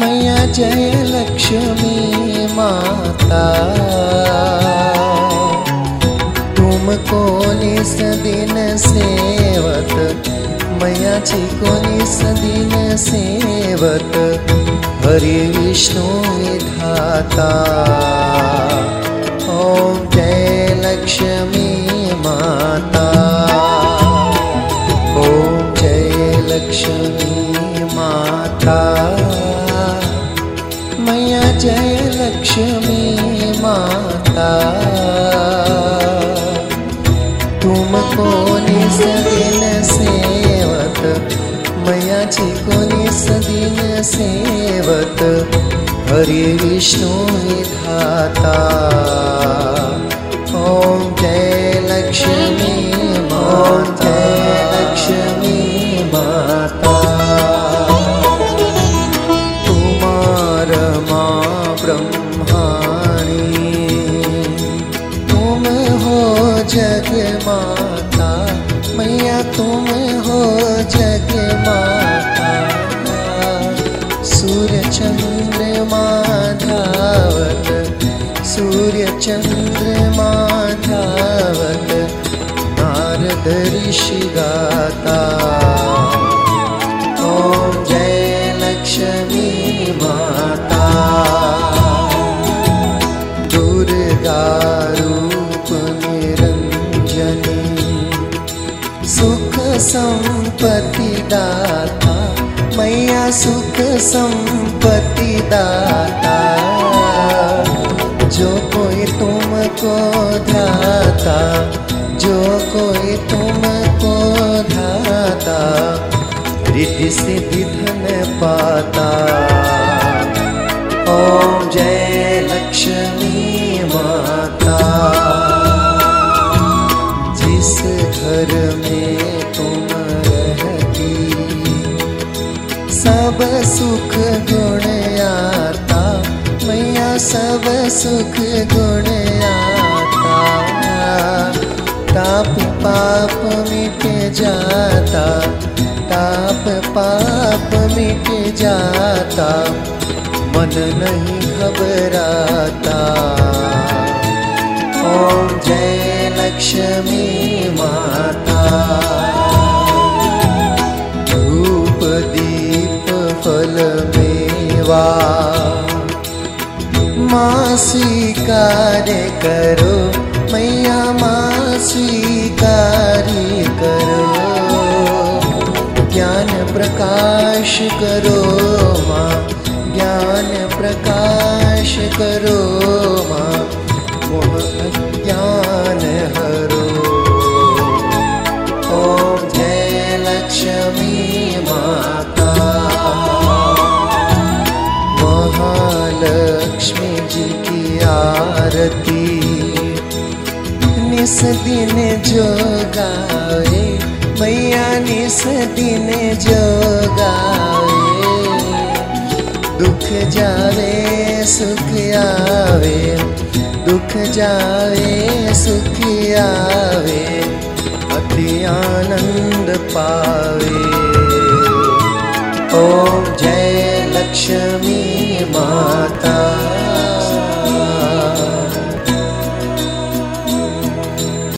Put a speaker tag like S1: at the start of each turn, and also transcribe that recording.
S1: मैया जय लक्ष्मी माता, तुमको निस दिन सेवत, मैया जी को निस दिन सेवत, हरि विष्णु विधाता। ओम जय लक्ष्मी माता, ओम जय लक्ष्मी माता, मैया जय लक्ष्मी माता, तुमको निस दिन सेवत, मैया जी को निस दिन सेवत, हरि विष्णु विधाता। ओम जय लक्ष्मी माता, जय लक्ष्मी माता। तुमार माँ ब्रह्माणी, तुम हो जग माता, मैया तुम हो जग माता। सूर्य चंद्रमा धावत, सूर्य चंद्रमा धावत, नारद ऋषि गाता। ओम जय लक्ष्मी माता, दुर्गा रूप निरंजनी, सुख संपत्ति दाता, मैया सुख संपत्ति दाता। जो कोई तुमको ध्याता, जो कोई तुमको ध्याता, रिद्धि सिद्धि धन पाता। ओम जय लक्ष्मी माता, जिस घर में तुम रहती, सब सुख गुण आता, मैया सब सुख गुण आता। ताप पाप मिट जाता, ताप पाप मिट जाता, मन नहीं घबराता। ओम जय लक्ष्मी माता, धूप दीप फल मेवा, माँ स्वीकार करो, मैया माँ स्वीकार करो। ज्ञान प्रकाश करो माँ, ज्ञान प्रकाश करो माँ, मोह अज्ञान हरो। ओम जय लक्ष्मी माता, महालक्ष्मी जी की आरती, निस दिन जो गावे, मैया निस दिन जो गावे। दुख जावे सुख आवे, दुख जावे सुख आवे, अति आनंद पावे। ओम जय लक्ष्मी माता।